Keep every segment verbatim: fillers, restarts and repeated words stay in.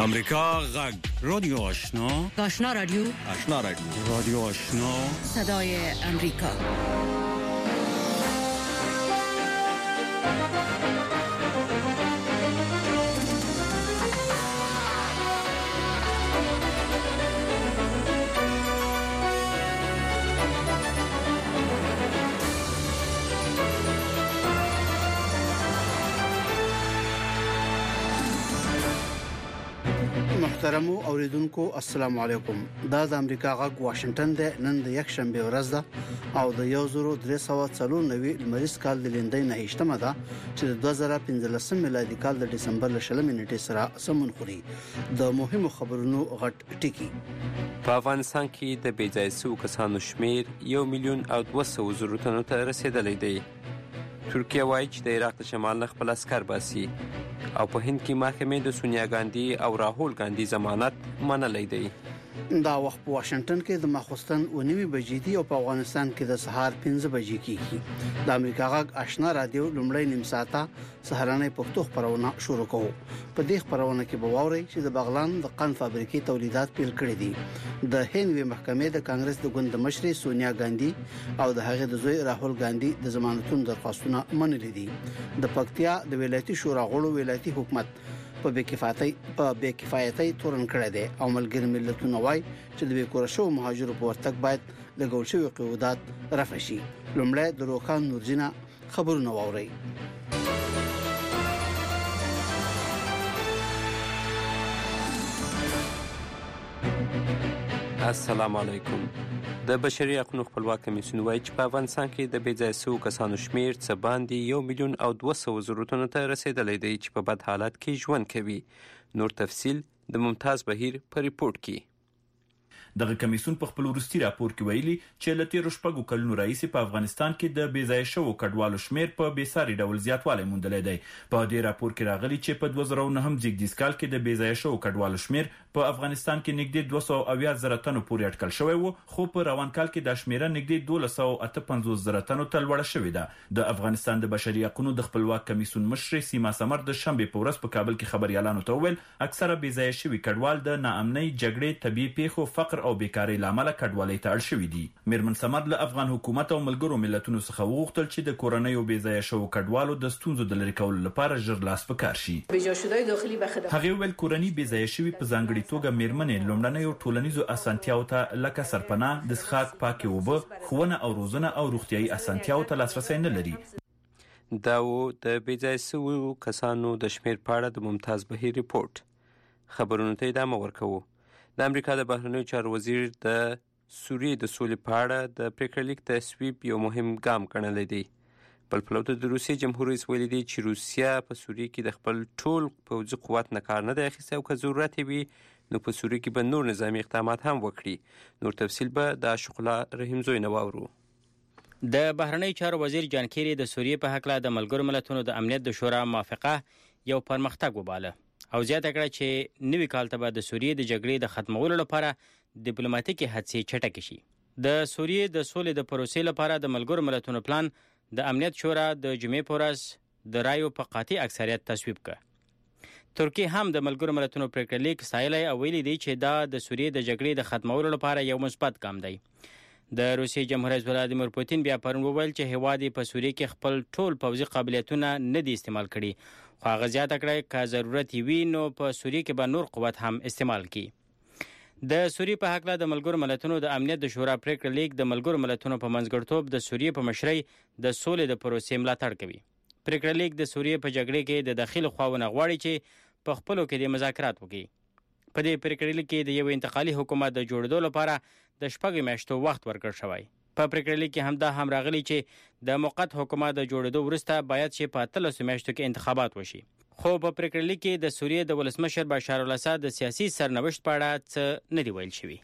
امریکا غږ رادیو آشنا آشنا رادیو آشنا رادیو رادیو آشنا صدای امریکا. محترمو اوریدونکو السلام علیکم. دا د امریکا غږ واشنگټن د نن د یک شنبه ورځ ده او د یو زرو درې سوه څلور نوي لمریز کال د لیندۍ نه هشتمه ده چې د دوه زره پنځلسم میلادي کال د دسمبر ل شلمې نیټې سره سمون خوري. د مهمو خبرونو غټ ټکی. په افغانستان کې د بې ځایه شوو کسانو شمیر یو میلیون او دوه سوه زرو تنو ته رسیدلی دی. ترکیه وایي چې د عراق د شمال نه خپل عسکر باسي او په هند کې محکمې د سونیا ګاندي او راهول ګاندي ضمانت منلی دی. دا وخت په واشنگټن کې د ماخوستن او نیمه بجې دی او په افغانستان کې د سهار پنځه بجې کېږي. د امریکا غږ آشنا رادیو لومړی نیم ساعته سهارنۍ پښتو خبرونه شروع کوو. په دې خبرونه کې به واورئ چې د بغلان د قند فابریکې تولیدات پیل کړي دي. د هند محکمې د کانګرس د ګوند مشري سونیا ګاندي او د هغې د زوی راهول ګاندي د ضمانتونو درخواستونه منلي دي. د پکتیا د ولایتي شورا غړو ولایتي حکومت په بېکفایتۍ په بېکفایتۍ تورن کړی دی او ملګری ملتونه وایي چې د بیکوره شوو مهاجرو په ورتګ باید لګول شوي قیودات رفع شي. لومړی د روخان نورزینا خبرونه واورئ. السلام علیکم. د بشري حقوقو خپلواک کمیسیون وایي چې په افغانستان کې د بې ځایه شوو کسانو شمیر څه باندې یو میلیون او دوه سوه زرو تنو ته رسیدلی دی چې په بد حالت کې ژوند کوي. نور تفصیل د ممتاز بهیر په ریپورت کې. دغه کمیسیون په خپل وروستي راپور کې ویلي چې له تیرو شپږو کلونو راهیسې په افغانستان کې د بې ځایه شوو کډوالو شمیر په بېساري ډول زیاتوالی موندلی دی. په دې راپور کې راغلي چې په دوه زره او نهم زیږدیز کال کې د بې ځایه شوو کډوالو شمیر په افغانستان کې نږدې دوه سوه اویا زره تنو پورې اټکل شوی و، خو په روان کال کې دا شمیره نږدې دولس سوه اته پنځوس زره تنو ته لوړه شوې ده. د افغانستان د بشري حقوقو د خپلواک کمیسیون مشر سیما سمر د شنبې په ورځ په کابل کې خبريالانو ته وویل اکثره بې ځایه شوي کډوال د ناامنۍ، جګړې، طبیعي پیښو، فقر او بیکارۍ له امله کډوالۍ ته اړ شوي دي. میرمن سمر له افغان حکومت او ملګرو ملتونو څخه وغوښتل چې د کورنۍ او بې ځایه شوو کډوالو د ستونزو د لرې کولو لپاره ژر لاس په کار شي. هغه ویل کورنۍ بې ځایه شوي په ځانګړي توګه میرمنې لومړنیو ټولنیزو اسانتیاو ته لکه سرپناه، د څښاک پاکې اوبه، ښوونه او روزنه او روغتیايي اسانتیاو ته لاسرسی نه لري. دا و د بې ځایه شوو کسانو د شمیر په اړه د ممتاز بهیر ریپورت. خبرونو ته ادامه ورکوو. د امریکا د بهرنیو چارو وزیر د سوریې د سولې په اړه د پریکړه لیک تصویب یو مهم ګام ګڼلی دی. بل پلو ته د روسیې جمهور رئیس ویلي دی چې روسیه په سوریې کې د خپل ټول پوځي قوت نه کار نه دی اخیستی او که ضرورت وي نو په سوریې کې به نور نظامي اقدامات هم وکړي. نور تفصیل به د عاشق الله رحیم زوی نه واورو. د بهرنی چارو وزیر جان کیری د سوریې په هکله د ملګرو ملتونو د امنیت د شورا موافقه یو پرمختګ وباله او زیاته کړه چې نوي کال ته به د سوریې د جګړې د ختمولو لپاره ډیپلوماټیکي هڅې چټکې شي. د سوریې د سولې د پروسې لپاره د ملګرو ملتونو پلان د امنیت شورا د جمعې په ورځ د رایو په قاطع اکثریت تصویب کړ. ترکیه هم د ملګرو ملتونو پریکړه لیک ستایلی او ویلي دی چې دا د سوریې د جګړې د ختمولو لپاره یو مثبت ګام دی. د روسیې جمهور رئیس ولادیمیر پوتین بیا پرون وویل چې هیواد یې په سوریې کې خپل ټول پوځي قابلیتونه نه دي استعمال کړي، خو هغه زیاته کړه که ضرورت وي نو په سوریې کې به نور قوت هم استعمال کړي. د سوریې په هکله د ملګرو ملتونو د امنیت د شورا پریکړه لیک د ملګرو ملتونو په منځګړیتوب د سوریې په مشرۍ د سولې د پروسې ملاتړ کوي. پریکړه لیک د سوریې په جګړې کې د داخلي خواونه غواړي چې په خپلو کې د مذاکرات وکړي. په دې پریکړه لیک کې د یو انتقالي حکومت د جوړېدو لپاره د شپږو میاشتو وخت ورکړل شوی. په پریکړه لیک کې هم دا هم راغلی چې د موقت حکومت د جوړېدو وروسته باید چې په اتلسو میاشتو کې انتخابات وشي. خو په پریکړه لیک کې د سوریې د ولسمشر بشار الاسد د سیاسي سرنوشت په اړه څه نه دی ویل شوي.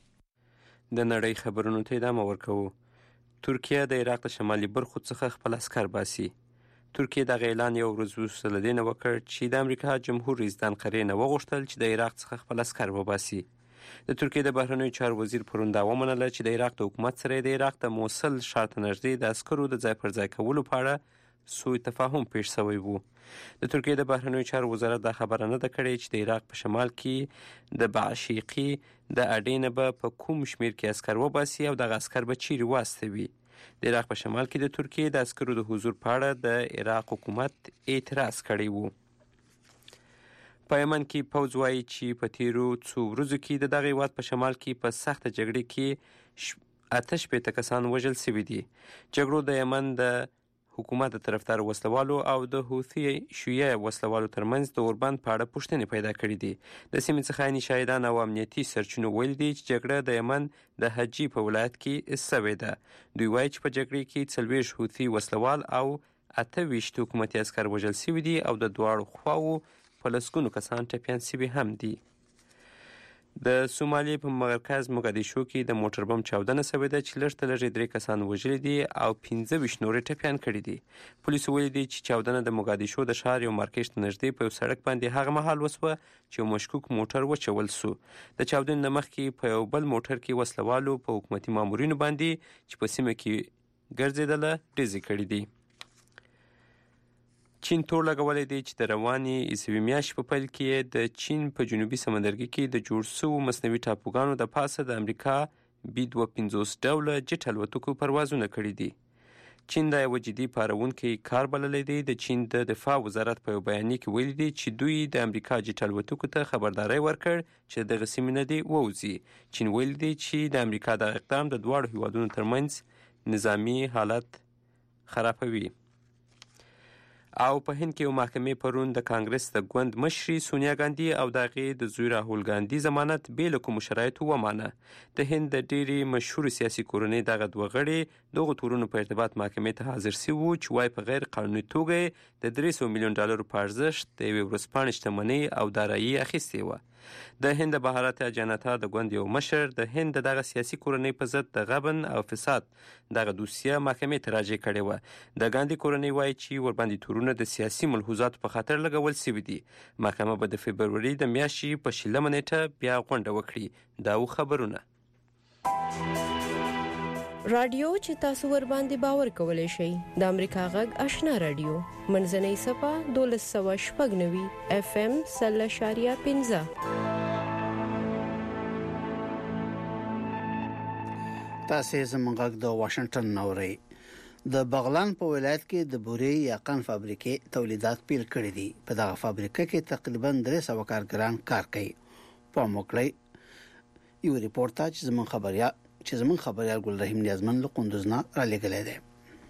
د نړۍ خبرونو ته ادامه ورکوو. ترکیه د عراق د شمالي برخو څخه خپل عسکر باسي. ترکیه دغه اعلان یو ورځ وروسته له دې نه وکړ چې د امریکا جمهور رئیس د انقرې نه وغوښتل چې د عراق څخه خپل عسکر وباسي. د ترکیې د بهرنیو چارو وزیر پرون دا ومنله چې د عراق د حکومت سره د عراق د موصل ښار ته نږدې د عسکرو د ځای پر ځای کولو په اړه سوء تفاهم پیښ شوی وو. د ترکیې د بهرنیو چارو وزارت دا خبره نه ده کړې چې د عراق په شمال کې د بعشیقي د اډې نه به په کوم شمیر کې عسکر وباسي او دغه عسکر به چیرې واستوي. د عراق په شمال کې د ترکیې د عسکرو د حضور په اړه د عراق حکومت اعتراض کړی وو. په یمن کې پوځ وایي چې په تیرو څو ورځو کې د دغه هیواد په شمال کې په سخته جګړه کې اته شپېته کسان وژل شوي دي. جګړو د یمن د حکومت د طرفدار وسلوالو او د حوثي شیعه وسلوالو ترمنځ د اوربند په اړه پوښتنې پیدا کړي دي. د سیمې څخه عیني شاهدان او امنیتي سرچینو ویلي دي چې جګړه د یمن د حجي په ولایت کې شوې ده. دوی وایي چې په جګړې کې څلوېښت حوثي وسلوال او اته ویشت حکومتي عسکر وژل شوي دي او د دواړو خواوو په لسګونو کسان ټپیان شوي هم دي. د سومالي په مرکز موګادیشو کې د موټر بم چاودنه شوې ده چې لږ تر لږه درې کسان وژلي دي او پنځه ویشت نورې ټپیان کړي دي. پولیسو ویلي دي چې چاودنه د موګادیشو د ښار یو مارکیټ ته نږدې په یو سړک باندې هغه مهال وسوه چې یو مشکوک موټر وچول سو. د چاودنې نه مخکې په یو بل موټر کې وسلوالو په حکومتي مامورینو باندې چې په سیمه کې ګرځېدله ډزې کړي دي. چین تور لګولی دی چې د روانې عیسوي میاشتې په پیل کې د چین په جنوبي سمندرګي کې د جوړ شوو مصنوعي ټاپوګانو د پاسه د امریکا بي دوه پنځوس ډوله جټ الوتکو پروازونه کړي دي. چین دا یوه جدي پارونکی کار بللی دی. د چین د دفاع وزارت په یو بیانیه کې ویلي دی چې دوی د امریکا جټ الوتکو ته خبرداری ورکړ چې دغه سیمې نه دې ووځي. چین ویلي دی چې د امریکا دغه اقدام د دواړو هیوادونو ترمنځ نظامي حالت خرابوي. او په هند کې یو محکمې پرون د کانګرس د ګوند مشرې سونیا ګاندي او د هغې د زوی راهول ګاندي ضمانت بې له کومو شرایطو ومانه. د هند د ډېرې مشهورې سیاسي کورنۍ دغه دوه غړي دغو تورونو په ارتباط محکمې ته حاضر شوي وو چې وایي په غیر قانوني توګه د درې سوه میلیون ډالرو په ارزښت د یوې ورځپاڼې شتمنۍ او دارایي اخیستې وه. د هند بهارت جنتا د ګوند یو مشر د هند دغه سیاسي کورنۍ په ضد د غبن او فساد دغه دوسیه محکمې ته راجع کړې وه. د ګاندي کورنۍ وایي چې ورباندې تورونه د سیاسي ملحوظاتو په خاطر لګول شوي دي. محکمه به د فبروري د میاشتې په شلمه نیټه بیا غونډه وکړي. دا و خبرونه. رادیو چې تاسو ور باندې باور کولای شئ د امریکا غږ آشنا رادیو منځنۍ صفه دولس سوه شپږ نوي اف ام سل شاریه پنځه. تاسو زموږ غږ د واشنگټن نوري. د بغلان په ولایت کې د بوري یا قند فابریکې تولیدات پیل کړي دي. په دغه فابریکه کې تقریبا درې سوه کارګران کار کوي. په موکړی یو ریپورتاج زموږ خبریا چې زموږ خبريال ګل رحیم نیازمن له قندوز نه را لګلې ده.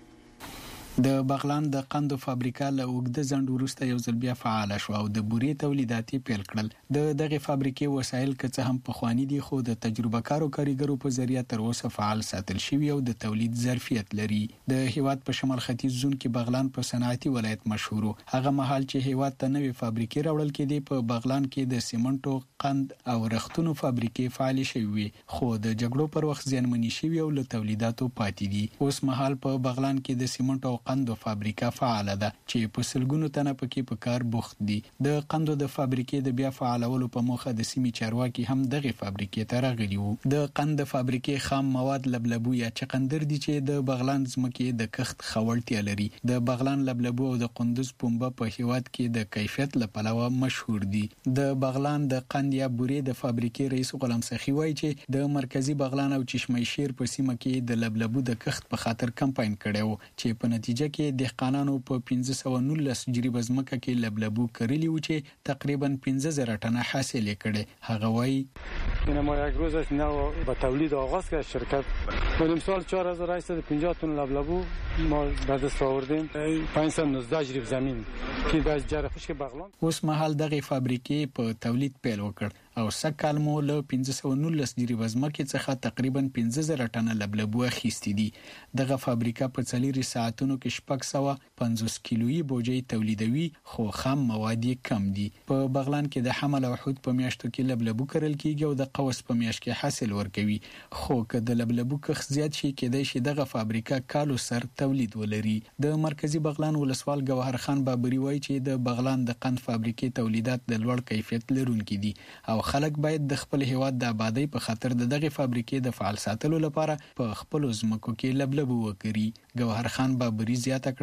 د بغلان د قندو فابریکه له اوږده ځنډ وروسته یو ځل بیا فعال شو او د بوري تولیدات پیل کړل. د دغه فابریکې وسایل که څه هم په خواني دي خو د تجربه کارو کاریګرو په ذریعہ تر اوسه فعال ساتل شوی او د تولید ظرفیت لري. د هیواد په شمال ختیځ زون کې بغلان په صنعتي ولایت مشهور. هغه مهال چې هیواد ته نوې فابریکې راوړل کېدې په بغلان کې د سیمنټو، قند او رختونو فابریکې فعال شوي خو د جګړو پر وخت زیانمنې شوي او له تولیداتو پاتې دي. اوس مهال په بغلان کې د سیمنټو قندو فابریکه فعال ده چې په سلګونو تنه پکې په کار بوخت دي. د قندو د فابریکې د بیا فعالولو په موخه د سیمې چارواکي هم دغه فابریکې ته راغلي وو. د قند فابریکې خام مواد لبلبو یا چقندر دي چې د بغلان ځمکې د کښت خولتیا لري. د بغلان لبلبو او د قندوز پنبه په هیواد کې د کیفیت لپاره مشهور دي. د بغلان د قند یا بوري د فابریکې رئیس غلام سخی وایي چې د مرکزی بغلان او چشمه شیر په سیمه کې د لبلبو د کښت په خاطر کمپاین کړو چې په نتیجه کې دهقانانو په پنځه سوه نولس جریبه ځمکه کې لبلبو کرلی و چې تقریبا پنځه زره ټنه حاصل کړي. هغه وایي این ما یک روز است نه با تولید آغاز کرد شرکت. کدوم سال چهار هزار و هشتصد و پنجاه تن لبلبو ما به دست آوردیم. پانصد و نوزده جریب زمین که در جره خشک بغلان. اوس مهال دغه فابریکې په تولید پیل وکړ او سکهال مو له پنځه سوه نولس جریبه ځمکې څخه تقریبا پنځه زره ټنه لبلبو اخیستي دي. دغه فابریکه په څلورو ساعتونو کې شپږ سوه پنځوس کیلویي بوجۍ تولیدوي خو خام مواد کم دي. په بغلان کې د حمل او حود په میاشتو کې لبلبو کرل کیږي او د قوس په میاشت کې حاصل ورکوي. خو که د لبلبو کښت زیات شي کېدای شي دغه فابریکه کالو سر تولید ولري. د مرکزی بغلان ولسوال ګوهر خان بابری وایي چې د بغلان د قند فابریکې تولیدات د لوړ کیفیت لرونکي دي او خلک باید د خپل هیواد د آبادی په خاطر د دغه فابریکې د فعال ساتلو لپاره په خپل ځمکو کې لبلبو وکړي. ګوهر خان بابری زیاته کړه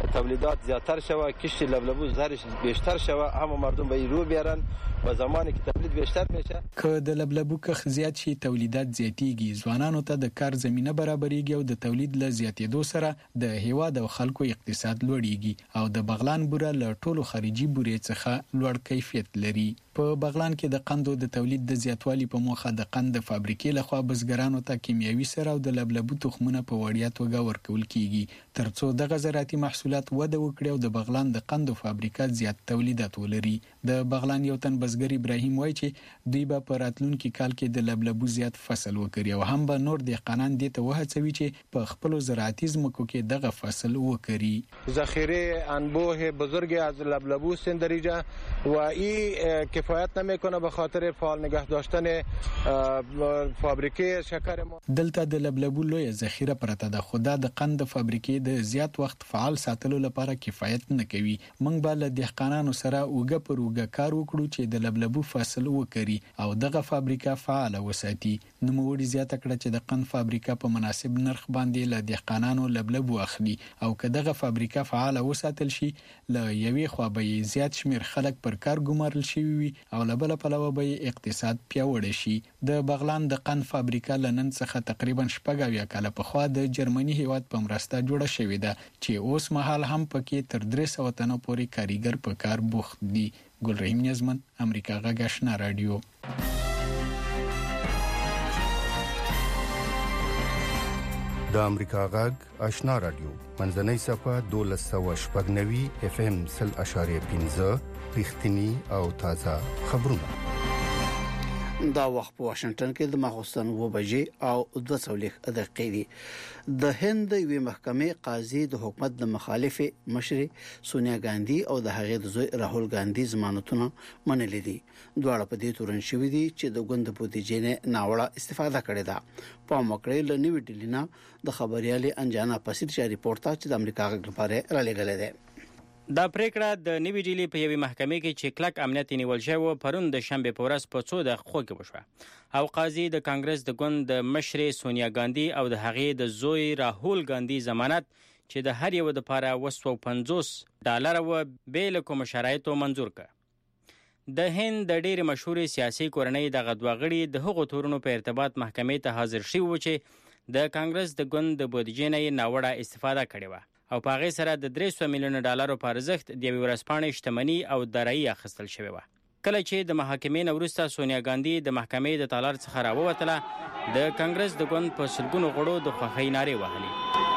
تولیدات زیاتر شود، کشت لبلبو زرش بیشتر شود، همه مردم به رو بیارن و زمانی که تولید بیشتر میشه. که د لبلبو کښت زیات شي تولیدات زیاتیږي، ځوانانو ته د کار زمينه برابرېږي او د تولید له زیاتېدو سره د هیواد او خلکو اقتصاد لوړیږي او د بغلان بوره له ټولو خارجي بورې څخه لوړ کیفیت لري. په بغلان کې د قندو د تولید د زیاتوالي په موخه د قند فابریکې لخوا بزګرانو ته کیمیاوي سره او د لبلبو تخمونه په وړیا توګه ورکول کیږي ترڅو دغه زراعتي محصولات وده وکړي او د بغلان د قندو فابریکات زیات تولیدات ولري. د بغلان یو تن بزګر ابراهیم وایي چې دوی به په راتلونکي کال کې د لبلبو زیات فصل وکړي او هم به نور دهقانان دې ته وهڅوي چې په خپل زراعتي ځمکو کې دغه فصل وکړي. ذخیره انبوه بزرگی از لبلبو سندریجه و این کفایت نمیکنه به خاطر فعال نگه داشتن فابریکه شکر ما. دلته د لبلبو لوی ذخیره پرته ده، خو د قند فابریکې د زیات وخت فعال ساتلو لپاره کفایت نه کوي. موږ به له دهقانانو سره اوګه پر اوګه کار وکړو چې د لبلبو فصل وکړي او دغه فابریکه فعال وساتي. نو موږ زیاته کړه چې د قند فابریکه په مناسب نرخ باندې له دهقانانو لبلبو اخلي او که دغه فابریکه فعال وساتل شي له یوې خوا به زیات شمیر خلک پر کار ګمارل شي وي او له بل پلوه به اقتصاد پیاوړی شي. د بغلان د قند فابریکه لنن څخه تقریبا شپږ اویا کاله پخوا د جرمني هیواد په مرسته جوړه شوې ده چې اوس مهال هم پکې تر درې سوه تنو پورې کاریګر په کار بوخت دي. ګلرحیم نیازمن، امریکا غږ آشنا رادیو. د امریکا غږ آشنا رادیو منځنۍ صفه دولس سوه شپږ نوي اف ام سل اشاریه پنځه رښتینی او تازه خبرونه. دا وخت په واشنگټن کې د ماخوستن و بجې او دوه سوه دقیقې دي. د هند یوې محکمې قاضي د حکومت د مخالف مشر سونیا ګاندی او د هغې د زوی راهول ګاندی ضمانتونه منلې دي. دواړه په دې تورن شوې دي چې د ګوند بودیجې نه ناوړه استفاده کړې ده. په مکرې له نیو ډیلینا د خبريالي انجانا پسیر چې ریپورت چې د امریکا غږ لپاره را لګلې ده. دا پریکړه د نیوی ډیلی په یوې محکمې کې چې کلک امنیت نیول شوی پرون د شنبه په ورځ په څو دقیقو کې وشوه او قاضي د کانګرس د ګوند د مشر سونیا ګاندی او د هغې د زوی راهول ګاندی ضمانت چې د هر یو د لپاره دوه سوه پنځوس ډالر و بیل کوم شرایطو منزور کړ. د هند د ډېر مشهور سیاسي کورنۍ د غدوغړي د هغو تورونو په ارتباط محکمې ته حاضر شي و چې د کانګرس د ګوند د بودیجې نه ناوړه استفاده کړې و او په هغې سره د درې سوه میلیونه ډالرو په ارزښت د یوې ورځپاڼې شتمني او دارایي اخیستل شوې وه. کله چې د محاکمې نه وروسته سونیا ګاندی د محکمې د تالار څخه راووتله، د کانګرس د ګوند په سلګونو غړو د خوښۍ نارې وهلې.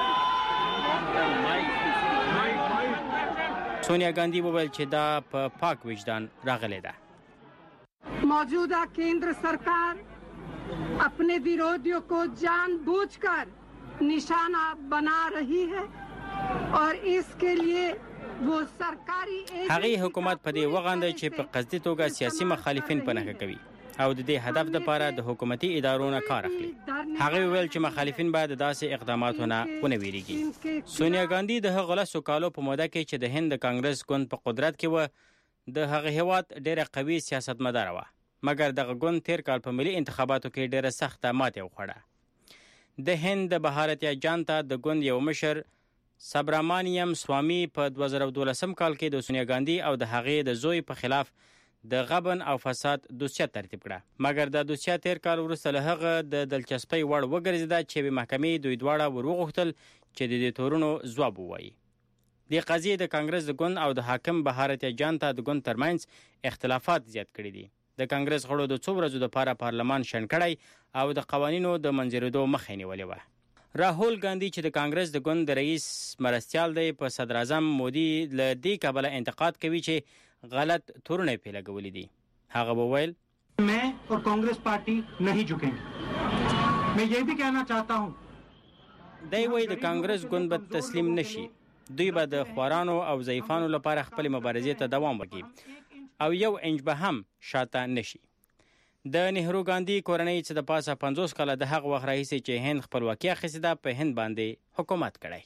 سونیا ګاندی وویل چې دا په پاک وجدان راغلی ده. موجوده کیندر سرکار اپنے विरोधियों को जानबूझकर निशाना बना रही है और इसके लिए वो सरकारी هغه حکومت په دې وغانده چې په قصدي توګه سیاسي مخالفین پنهګه کوي او د دې هدف لپاره د حکومتي ادارو نه کار اخلي. هغه ویل چې مخالفین باید داسې اقداماتونه ونه ویریږي. سونیا ګاندی د هغه لسو کالو په موده کې چې د هند د کانګرس ګوند په قدرت کې و د هغه هیواد ډېره قوي سیاستمدار وه، مګر دغه ګوند تیر کال په ملي انتخاباتو کې ډېره سخته ماتې وخوړه. د هند د بهارتیا جانتا د ګوند یو مشر سبرامانیم سوامی په دوه زره دولسم کال کې د سونیا ګاندی او د هغې د زوی په خلاف د غبن او فساد دوسیه ترتیب کړه، مګر د دوسیه تیر کال وروسته له هغه د دلچسپۍ وړ وګرځېده چې محکمې دوی دواړه وروغوښتل چې د دې تورونو ځواب ووایي. د قضیې د کانګرس د ګوند او د حاکم بهارتیا جانتا د ګوند ترمنځ اختلافات زیات کړي دي. د کانګرس غړو د څو ورځو لپاره پارلمان شنډ کړی او د قوانینو د منځورېدو مخه نیولې وه. راهول ګاندی چې د کانګرس د ګوند د رئیس مرستیال دی په صدر اعظم مودي له دې کبله انتقاد کوي چې غلط تورونه یې پې لګولي دي. هغه وویل मैं और कांग्रेस पार्टी नहीं झुकेंगे. मैं ये भी कहना चाहता हूँ دی وایي د کانګرس ګوند به تسلیم نشي. دوی به د خوارانو او ضعیفانو لپاره خپلې مبارزې ته دوام ورکړي او یو انچ به هم شاته نشي. د نهرو ګاندی کورنۍ چې د پاسه پنځوس کاله د هغه وخت راهیسې چې هند خپلواکي اخیستې ده په هند باندې حکومت کړی.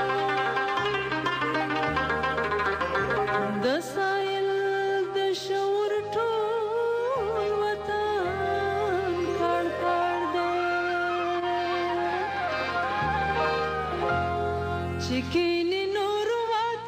د سایل د شعور ټول وطن کړ کړ دې چې کینې نور وطن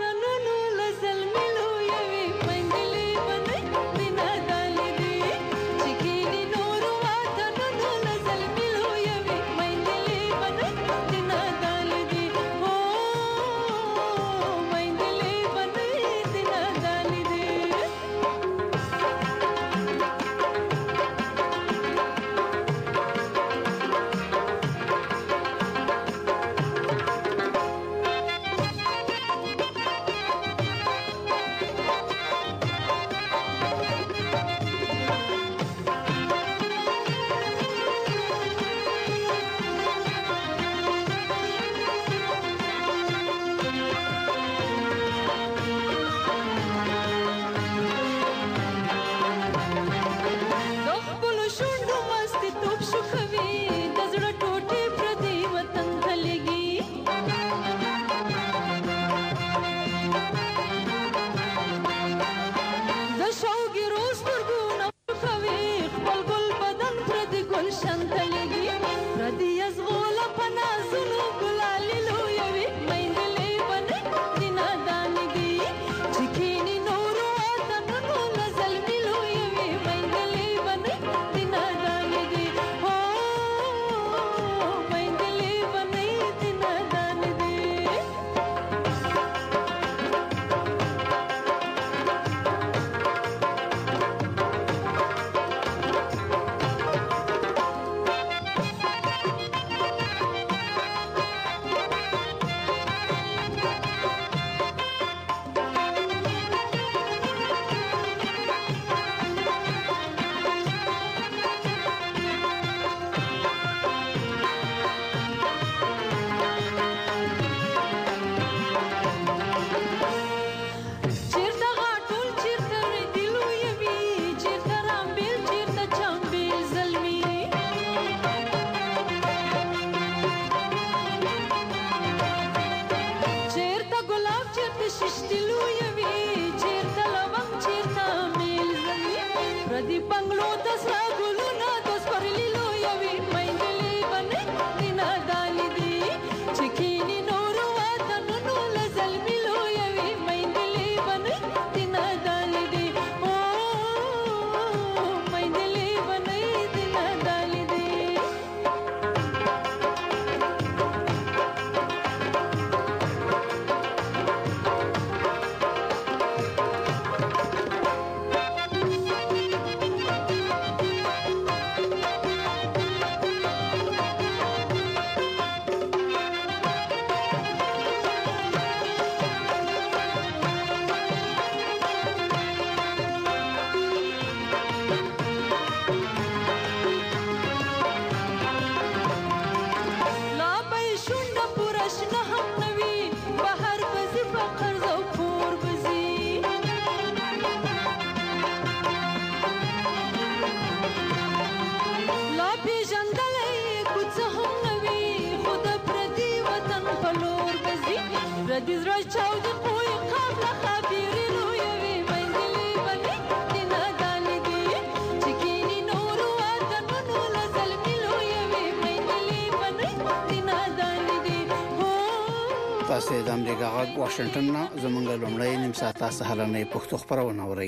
تاسو د امریکا غږ واشنگټن نه زمونږ لومړی نیم ساعته سهارنۍ پښتو خبرونه اورئ.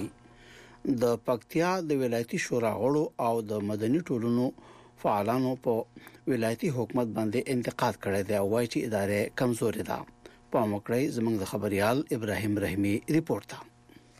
د پکتیا د ولایتي شورا غړو او د مدني ټولنو فعالانو په ولایتي حکومت باندې انتقاد کړی دی او وايي چې ادارې کمزوري ده. په مکړی زمونږ د خبريال ابراهيم رحیمي ریپورت ده.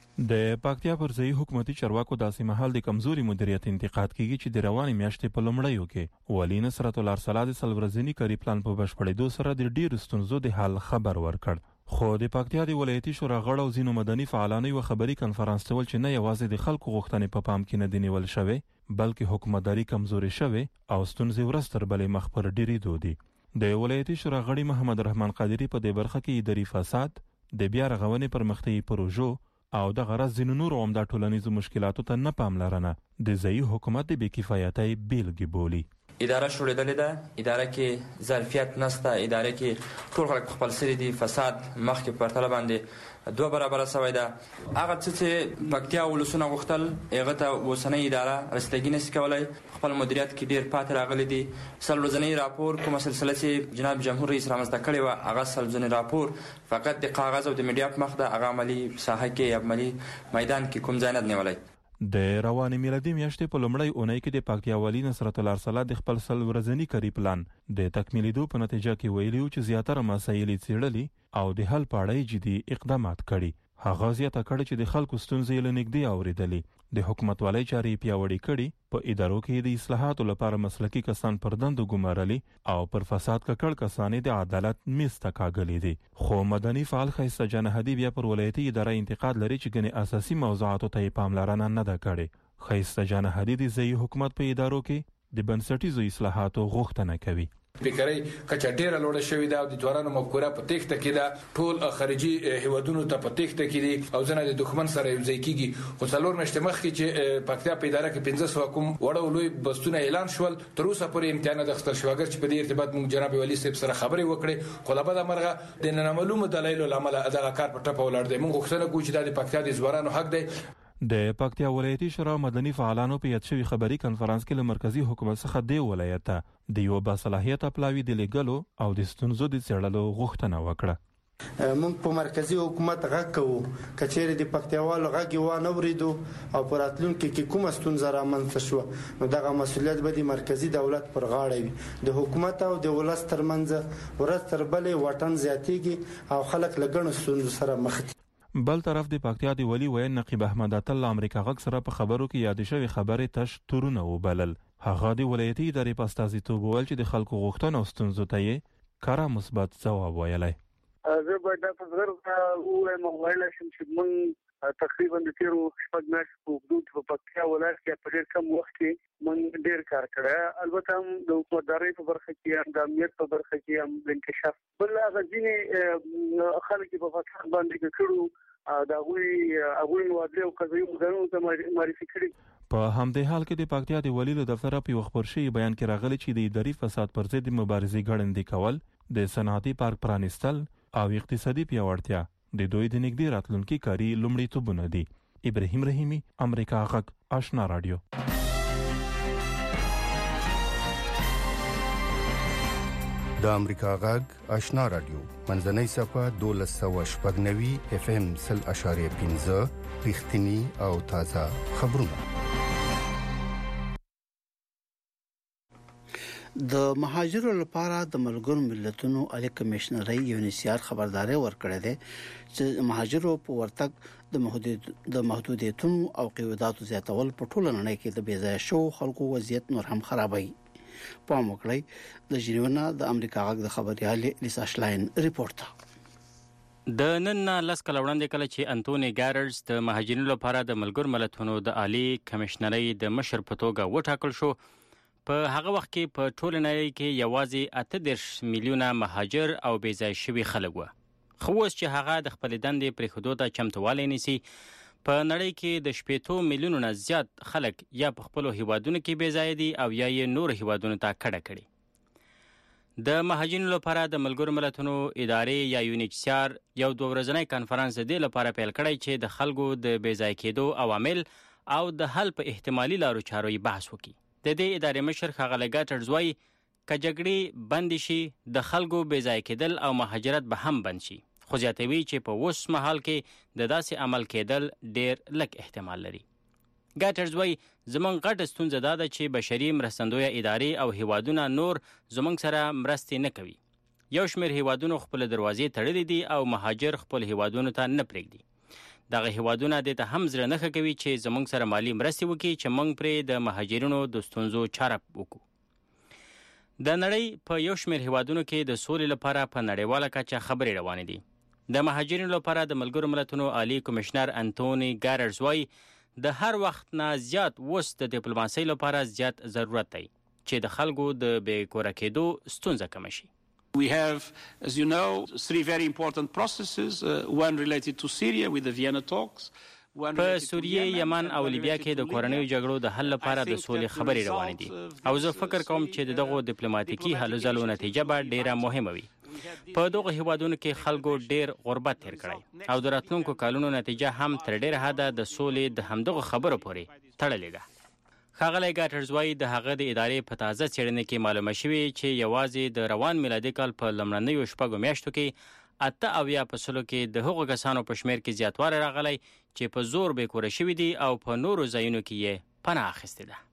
د پکتیا پر ځای حکومتي چارواکو داسې محل د کمزوري مدیریت انتقاد کیږي چې د رواني میاشتې په لومړیو کې ولی نصرت الله ارسلا د سلورزنی کاری پلان په بشپړېدو سره د ډیرو ستونزو د حل خبر ورکړ. خو د پکتیا د ولایتي شورا غړو او ځینو مدني فعالانو یو خبري کانفرنس ول چې نه یوازې د خلکو غوښتنې په پام کې نه دی نیول شوی بلکې حکومتداري کمزوري شوی او ستونزې ورستر بلې مخ پر ډیری دودي. د ولایتي شورا غړي محمد رحمان قادری په دې برخه کې اداري فساد د بیا رغونې پرمختیايي پروژو او د غرض زینو نور عمده ټولنیزو مشکلاتو ته نه پاملرنه د ځایي حکومت د بیکفایتۍ بیلګې بولي. اداره شوړېدلې ده، اداره کې ظرفیت نشته، اداره کې ټول خلک خپل سری دي، فساد مخکې پرتله باندې دوه برابر شوی ده. هغه څه چې پکتیا ولسونه غوښتل هغه ته اوسنۍ اداره رسیدګي نشي کولای. خپل مدیریت کې ډیر پاتې راغلي دي. سلورځنی راپور کومه سلسله چې جناب جمهور رئیس رامنځته کړی و هغه سلورځنی راپور فقط د کاغذ او د میډیا په مخ ده، هغه عملی ساحه کې عملی میدان کې کوم ځای نه نیولای. د رواني میلادي میاشتې په لومړی اونۍ کې د پکتیا والی نصرت الله ارسلا د خپل سلورځنی کاری پلان د تکمیلیدو په نتیجه کې ویلي چې زیاتره مسایل څېړلي او د حل په اړه جدي اقدامات کړي. هغه زیاته کړي چې د خلکو ستونزې لنګدي اوریدلي، د حکومتوالۍ چارې پیاوړې کړي، په ادارو کې د اصلاحاتو لپاره مسلکي کسان پر دندو ګمارلي او پر فساد ککړ کسان د عدالت میز ته کاږلي دي. خو مدني فعال خیسته جنهدی بیا پر ولایتي اداره انتقاد لري چې ګنې اساسي موضوعاتو ته پاملرنه نه ده کړې. خیسته جنهدی د ځایي حکومت په ادارو کې د بنسټیزو اصلاحاتو غوښتنه کوي. فکرای کچا ډیره لوړه شوې ده او د دورانو مفکوره په تخته کې ده، ټول خارجي هیوادونو ته په تخته کې دي او ځنه د دښمن سره یو ځای کیږي. خو څلور مشته مخ کې چې پکتیا په اداره کې پنځه سوه کوم وړو لوی بستونه اعلان شول، تر اوسه پورې امتحان د اختر شواګر چې په دې ارتباط موږ جناب ولی صاحب سره خبرې وکړې، خو لا بده مرغه د نامعلومه دلایلو لامل دغه کار په ټپه ولاړ دی. موږ غوښتنه کوو چې د پکتیا د ځوانانو حق دی. د پکتیا ولایتي شورا مدني فعالانو په یاد شوی خبري کانفرنس کې له مرکزی حکومت څخه د ولایت د یو باصلاحیت پلاوی د لګلو او د ستونزو د څېړلو غوښتنه وکړه. موږ په مرکزی حکومت غږ کوو کچېرې د پکتیاوالو غږ یې وانه وریدو او په راتلونکي کې کومه ستونزه رامنځته شوه نو دغه مسؤلیت به د مرکزی دولت پر غاړه وي. د حکومت او د ولس ترمنځ ورځ تر بلې واټن زیاتېږي او خلک له ګڼو ستونزو سره مخ دي. بل طرف د پکتیا د ولی وین نقیب احمد اتل امریکا غږ سره په خبرو کې یاد شوی خبرې تش تورونه وبلل. هغه د ولایتي ادارې په استازیتوب وویل چې د خلکو غوښتنو او ستونزو ته یې کارا مثبت ځواب ویلی. زه به دا په زر ووایم ویلی شم چې موږ تقریبا د تېرو شپږ میاشتو په اوږدو په پکتیا ولایت کې په ډېر کم وخت کې موږ ډېر کار کړی. البته هم د حکومتدارۍ په برخه کې هم د امنیت په برخه کې هم د انکشاف بل هغه ځینې خلک په فساد باندې کړو دا غوي هغوی معادلې او قضایي مدنونو ته معرفي کړي. په همدې حال کې د پکتیا د ولی له دفتره په یو خبر شوي بیان کې راغلی چې د اداري فساد پر ضد مبارزې ګړندې کول، د صنعتي پارک پرانیستل او اقتصادي پیاوړتیا د دوی د نږدې راتلونکي کاري لومړیتوبونه دي. ابراهیم رحیمی، امریکا غږ، آشنا رادیو. د امریکا غږ آشنا رادیو منځنۍ صفه دولس سوه شپږ نوي اف ام سل اشاریه پنځه رښتینی او تازه خبرونه. د مهاجرو لپاره د ملګرو ملتونو عالی کمشنري یونیسیار خبرداري ورکړه ده چې مهاجرو په ورتګ د محدود د محدودیتونو او قیوداتو زیاتول په ټوله نړۍ کې د بیځای شو خلکو وضعیت نور هم خرابوي. پام وکړئ د ژنیونا د امریکا غږ د خبريال لیسا شلاین ریپورت. د نن لاس کله وړاندې کله چې انټونی ګاررز د مهاجرینو لپاره د ملګرو ملتونو د عالی کمشنري د مشر په توګه وټاکل شو، په هغه وخت کې په ټول نړۍ کې یوازې اته دېرش میلیونه مهاجر او بیځای شوي خلک وو. خو اوس چې هغه د خپل دندې پرېښودو ته چمتووالی نیسي، په نړۍ کې د شپېتو میلیونو نه زیات خلک یا په خپلو هیوادونو کې بیځایه دي او یا یې نور هیوادونو ته کډه کړي. د مهاجرینو لپاره د ملګرو ملتونو ادارې یا یونیچسیار یو دوه ورځنی کانفرنس د دې لپاره پیل کړی چې د خلکو د بیځای کېدو عوامل او د حل په احتمالي لارو چارو یې بحث وکړي. د دې ادارې مشر ښاغلی ګاټرز وایي که جګړې بندې شي د خلکو بیځای کېدل او مهاجرت به هم بند شي، خو زیاتوي چې په اوس مهال کې د داسې عمل کېدل ډېر لږ احتمال لري. ګاټرز وایي زموږ غټه ستونزه دا ده چې بشري مرستندویه ادارې او هیوادونه نور زموږ سره مرستې نه کوي. یو شمېر هیوادونو خپل دروازې تړلې دي او مهاجر خپل هیوادونو ته نه پرېږدي. دغه هیوادونه د ته هم زړه نه کوي چې زموږ سره مالی مرستې وکړي چې موږ پرې د مهاجرینو د ستونزو چاره وکړو. د نړۍ په یو شمېر هیوادونو کې د سولې لپاره په نړیواله کچه خبرې روانې دي. د مهاجرینو لپاره د ملګرو ملتونو عالی کمشنر انټونی ګاررز وایي د هر وخت نه زیات اوس د ډیپلوماسۍ لپاره زیات ضرورت دی چې د خلکو د بې کوره کېدو ستونزه کمه شي. We have, as you know, three very important processes, uh, one related to Syria with the Vienna talks. په سوریه، یمن او لیبیا کې د کورنیو جګړو د حل لپاره د سولې خبرې روانې دي او زه فکر کوم چې دغه ډیپلوماټیکي هلو ځلو نتیجه به ډیره مهمه وي. په دغه هیوادونو کې خلکو ډیر غربت تیر کړی او د راتلونکو کلونو نتیجه هم تر ډیره حده د سولې د همدغه خبرو پورې تړلې ده. ښاغلی ګاټرز وایي د هغه د ادارې په تازه څېړنې کې معلومه شوې چې یوازې د روان میلادي کال په لومړنیو شپږو میاشتو کې اته اویا په سلو کې د هغو کسانو په شمېر کې زیاتوالی راغلی چې په زور بې کوره شوي دي او په نورو ځایونو کې یې پناه اخیستې ده.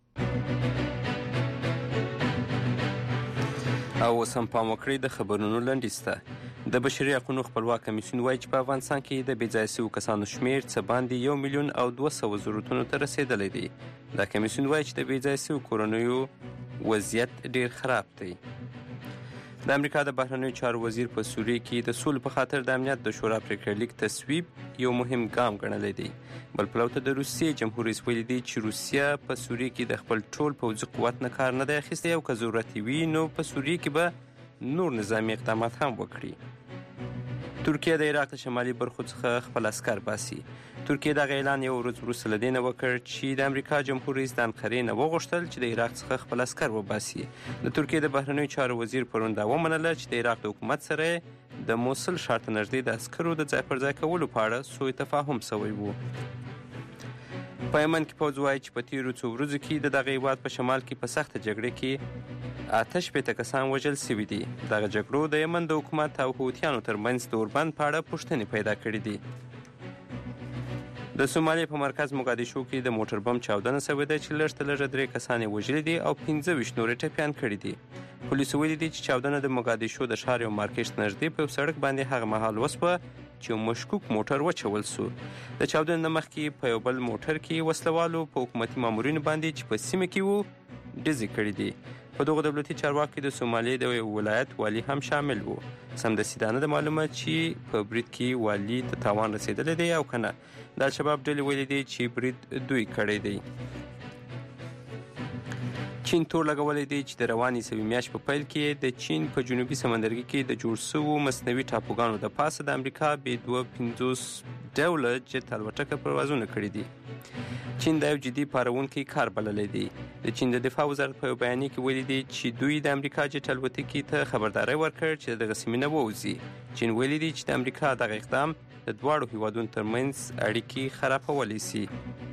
او اوس هم پام وکړئ د خبرونو لنډیز ته. د بشري حقونو خپلواک کمیسیون وایي چې په افغانستان کې د بېځایه شویو کسانو شمېر څه باندې یو میلیون او دوه سوه زرو تنو ته رسېدلی دی. دا کمیسیون وایي چې د بېځایه شویو کورنیو وضعیت ډېر خراب دی. د امریکا د بهرنیو چارو وزیر په سوریه کې د سولې په خاطر د امنیت د شورا پرېکړه لیک تصویب یو مهم ګام ګڼلی دی. بل پلو ته د روسیې جمهور رئیس ویلي دی چې روسیه په سوریه کې د خپل ټول پوځي قوت نه کار نه دی اخیستی او که ضرورت وي نو په سوریه کې به نور نظامي اقدامات هم وکړي. ترکیه د عراق د شمالي برخو څخه خپل عسکر باسي. ترکیه دغه اعلان یو ورځ وروسته له دې نه وکړ چې د امریکا جمهور رئیس د انقرې نه وغوښتل چې د عراق څخه خپل عسکر وباسي. د ترکیه د بهرنیو چارو وزیر پرون دا ومنله چې د عراق د حکومت سره د موصل ښار ته نږدې د عسکرو د ځای پر ځای کولو په اړه سوء تفاهم سوی و. په یمن کې پوځ وایي چې په تیرو څو ورځو کې د دغه هیواد په شمال کې په سخته جګړه کې اته شپېته کسان وژل سوي دي. دغه جګړو د یمن د حکومت او حوثیانو ترمنځ د اوربند په اړه پوښتنې پیدا کړي دي. د سومالیا په مرکز موګادیشو کې د موټر بم چاودنه شوې ده چې لږ تر لږه درې کسان یې وژلي دي او پنځه ویشت نور یې ټپیان کړي دي. پولیسو ویلي دي چې چاودنه د موګادیشو د ښار یو مارکیټ نږدې په یو سړک باندې هغه مهال وسوه چې یو مشکوک موټر وچول سو. د چاودنې نه مخکې په یو بل موټر کې وسلوالو په حکومتي مامورینو باندې چې په سیمه کې وو ډزې کړي دي. په دغه دولتي چارواکو کې د سومالیا د یو ولایت والي هم شامل وو. سمدستي دا نه ده معلومه چې په برید کې والي ته تاوان رسېدلی دی او که نه. د الشباب ډلې ویلي دي چې برید دوی کړی دی. چین تور لګولی دی چې د روانې سوي میاشت په پیل کې د چین په جنوبي سمندرګي کې د جوړ سوو مصنوعي ټاپوګانو د پاسه د امریکا بي دوه پنځوس ډوله جت الوتکه پروازونه کړي دي. چین دا یو جدي پارونکی کار بللی دی. د چین د دفاع وزارت په یو بیانیه کې ویلي دي چې دوی د امریکا جت الوتکې ته خبرداری ورکړ چې دغه سیمې نه ووځي. چین ویلي دي چې د امریکا دغه اقدام د دواړو هیوادونو ترمنځ اړیکې خرابولی سي.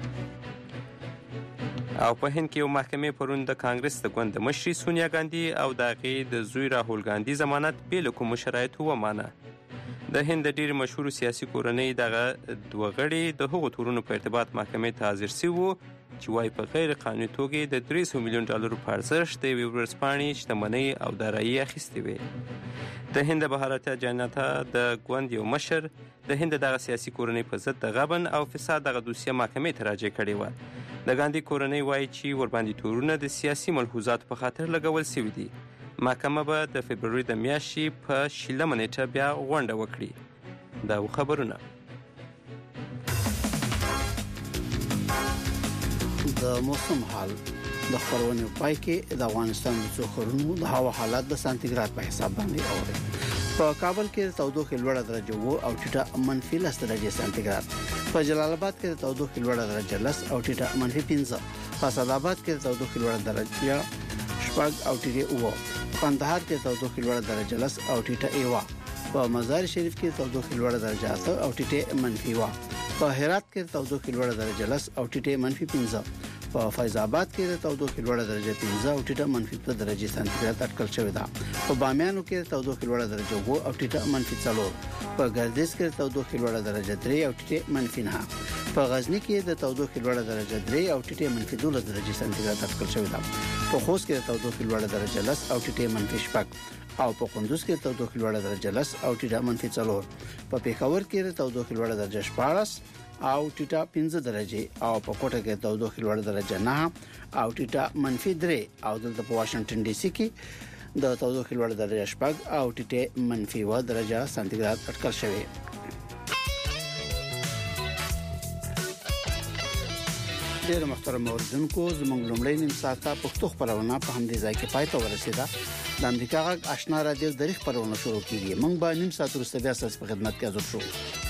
او په هند کې یو محکمې پرون د کانګرس د ګوند د مشري سونیا ګاندي او د هغې د زوی راهول ګاندي ضمانت بې له کومو شرایطو ومانه. د هند د ډېرې مشهورو سیاسي کورنۍ دغه دوه غړي د هغو تورونو په ارتباط محکمې ته حاضر سوي وو چې وایي په غیر قانوني توګه د درې سوه میلیون ډالرو په ارزښت د یوې ورځپاڼې شتمنۍ او دارایي اخیستې وې. د هند بهارته جنتا د ګوند یو مشر د هند دغه سیاسي کورنۍ په ضد د غبن او فساد دغه دوسیه محکمې ته راجع کړې وه. د ګاندي کورنۍ وایي چې ورباندې تورونه د سیاسي ملحوظاتو په خاطر لګول سوي دي. محکمه به د فبروري د میاشتې په شلمه نیټه بیا غونډه وکړي. دا و خبرونه. د موسم حال د خبرونې پای کې د افغانستان د څو ښارونو د هوا حالات د سانتیګراد په حساب باندې اوري. په کابل کې د تودوخې لوړه درجه وو او ټیټه منفي لس درجې سانتیګراد. په جلال آباد کې د تودوخې لوړه درجه لس او ټیټه منفي پنځه. په اسعد آباد کې د تودوخې لوړه درجه شپږ او ټیټه اوه. په کندهار کې د تودوخې لوړه درجه لس او ټیټه ایوا. په مزار شریف کې د تودوخې لوړه درجه اته او ټیټه منفي وا. په هرات کې د تودوخې لوړه درجه لس او ټیټه منفي پنځه. په فیض آباد کې د تودوخې لوړه درجه پنځه او ټیټه منفي دوه درجې سانتیګراد اټکل شوې ده. په بامیانو کې د تودوخې لوړه درجه اوه او ټیټه منفي څلور. په ګردیز کې د تودوخې لوړه درجه درې او ټیټه منفي نه. په غزنی کې د تودوخې لوړه درجه درې او ټیټه منفي دوه درجې سانتیګراد اټکل شوې ده. په خوست کې د تودوخې لوړه درجه لس او ټیټه منفي شپږ. او په کندوز کې د تودوخې لوړه درجه لس او ټیټه منفي څلور. په پېښور کې د تودوخې لوړه درجه شپاړس او ټیټه پنځه درجه. او په کوټه کې د تودوخې لوړه درجه نه او ټیټه منفي درې. او دلته په واشنگټن ډي سي کې د تودوخې لوړه درجه شپږ او ټیټه منفي و درجه سانتیګراد اټکل شوې. ډېر محترم اوریدونکو زموږ لومړی نیم ساعته پښتو خبرونه په همدې ځای کې پای ته ورسیده. د امریکا غږ آشنا رادیو د خبرونو شروع کیږي. موږ به نیم ساعت وروسته بیا ستاسو په خدمت کې حاضر شو.